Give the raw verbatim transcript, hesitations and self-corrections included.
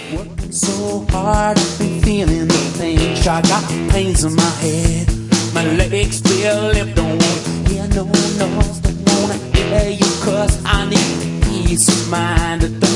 Working so hard, I've been feeling the pain. I got pains in my head, my legs feel left. Don't wanna hear no noise, don't wanna hear you cuss. I need peace of mind.